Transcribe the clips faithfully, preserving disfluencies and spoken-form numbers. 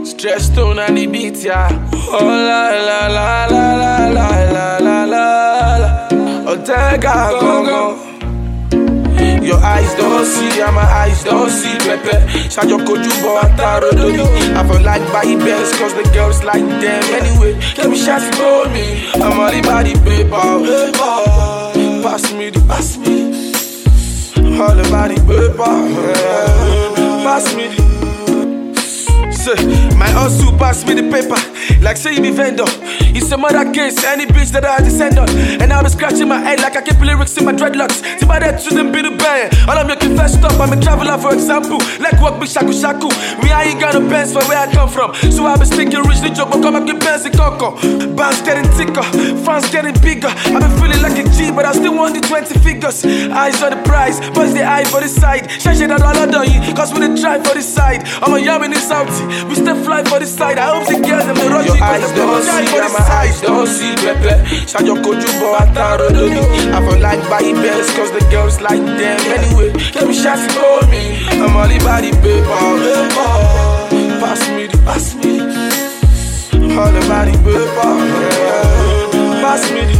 Stress tone and the beat, yeah. Oh la la la la la la la la la. Ortega Gongo. Your eyes don't see, and my eyes don't see. Pepe, Shajo Kojubo Ataro Dodi. I feel like buy bells, cause the girls like them anyway. Let me shots for me. I'm all about the paper. Pass me the, pass me. All about the paper. Pass me the. My hustle pass me the paper, like say you be vendor. It's a murder case, any bitch that I descend on. And I'll be scratching my head like I keep lyrics in my dreadlocks. See my head to them be the band. All I'm making first stop, I'm a traveler for example. Like walk be shaku shaku. Me I ain't got no pants for where I come from. So I be sticking rich, the joke, but come and get pants in Conco. Bands getting thicker, France getting bigger. I been feeling like a G, but I still want the twenty figures. Eyes on the prize, boys the eye for the side. Shine that all I done you, cause we the try for the side. I'm a yam in the Saudi. We step fly for the side. I hope the girls and the rush. Your eyes don't see, and my eyes don't see. Pepe, Shajo Kojubo Ataro Dodi. I feel like buy bells, cause the girls like them anyway. Let me shots for me. I'm all about the paper. Pass me the, pass me the. All about the paper. Pass me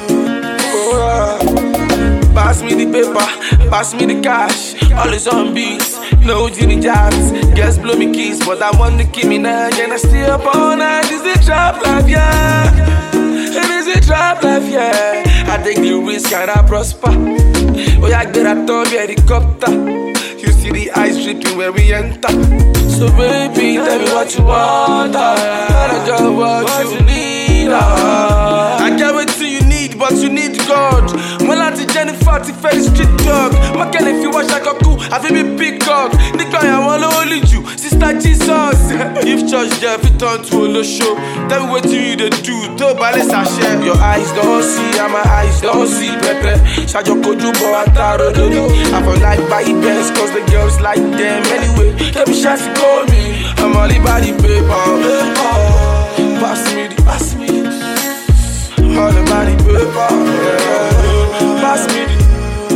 the. Pass me the paper. Pass me the cash. All is on beats. No Jimmy Jams, girls blow me keys, but I want to keep me now. And I stay up all night. Is it trap life, yeah? It is a trap life, yeah. I take the risk and I prosper. Oh, I get a top helicopter. You see the ice dripping where we enter. So baby, tell me what you want. I got what you need. I get what you need, but you need God. Malati Jennifer, to fair street dog. My girl, if you watch like a cool, I feel me big dog. Nigga, I wanna only you, sister Jesus. If church there, if it turn to a show, tell me what you to do. To balance a share. Your eyes don't see, and my eyes don't see. Pepe, Shajo Kojubo Ataro Dodi. I feel like buy bells, cause the girls like them anyway. Let me shots for me. I'm all about the paper. Pass me the, pass me the. All about the paper. Pass me the.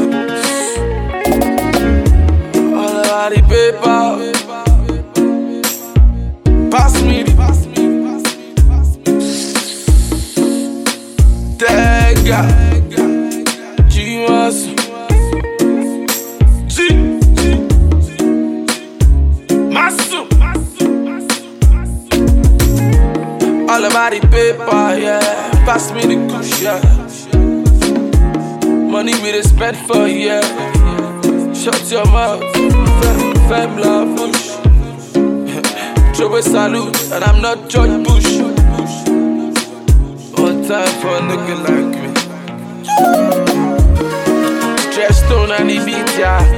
All about the paper. Pass me the. Pass me the. Pass me the. Tega. G-Mas. G. Masu. All about the paper, yeah. Pass me the kush, yeah. Money we dey spend for, yeah. Shut your mouth, fem, fem love bush. Throw a salute, and I'm not George Bush. One time for a nigga like me. Stress tone and the beat, yeah.